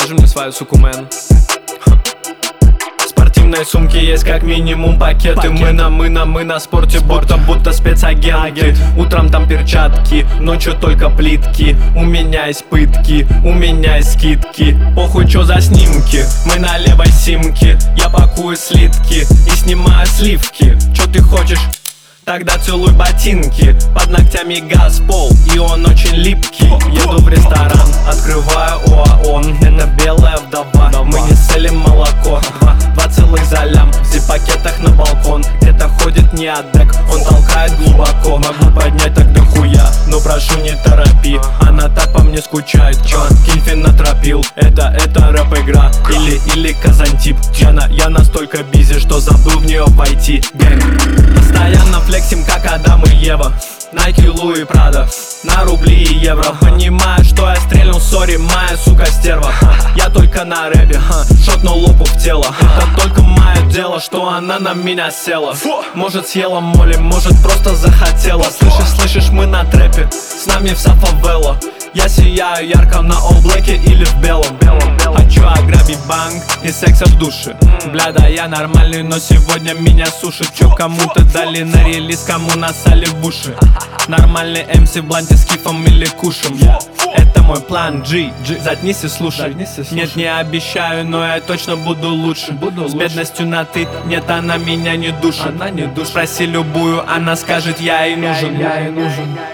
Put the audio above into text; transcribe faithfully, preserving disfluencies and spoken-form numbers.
покажи мне свою суку, мэн. В спортивной сумке есть как минимум пакеты. Пакет. Мы на, мы на, мы на спорте, будто, будто спецагенты. Утром там перчатки, ночью только плитки. У меня есть пытки, у меня есть скидки. Похуй, чё за снимки, мы на левой симке. Я пакую слитки и снимаю сливки. Чё ты хочешь? Тогда целуй ботинки. Под ногтями газ, пол, и он очень липкий. Еду в ресторан, открываю ОАОН. Это белая вдова, мы не селим молоко. Два, два целых за лям, в зип-пакетах на балкон. Где-то ходит неадек, он толкает глубоко. Могу поднять так дохуя, но прошу не торопи. Она так по мне скучает, чё? Кильфин натропил, это, это рэп-игра. Или, или Казантип. Я, на, я настолько бизи, что забыл в нее пойти. Гэнг. Постоянно флексим, как Адам и Ева. Nike, Луи, Прада, на рубли и евро. Понимаю, что я стрельнул, сори, моя сука стерва. Я только на рэпе, шотнул лопу в тело. Это только мое дело, что она на меня села. Может съела моли, может просто захотела. Слышишь, слышишь, мы на трэпе, с нами вся фавела. Я сияю ярко на all-блэке или в белом. Хочу ограбить банк и секса в душе. Бля, да я нормальный, но сегодня меня сушит. Чё кому-то дали на релиз, кому насали в уши. Нормальный эм си в бланте с кифом или кушем. Это мой план G, G. Заткнись и слушай. Нет, не обещаю, но я точно буду лучше. Буду с бедностью на ты, нет, она меня не душит. Она не душит. Спроси любую, она скажет, я ей нужен. Я ей нужен.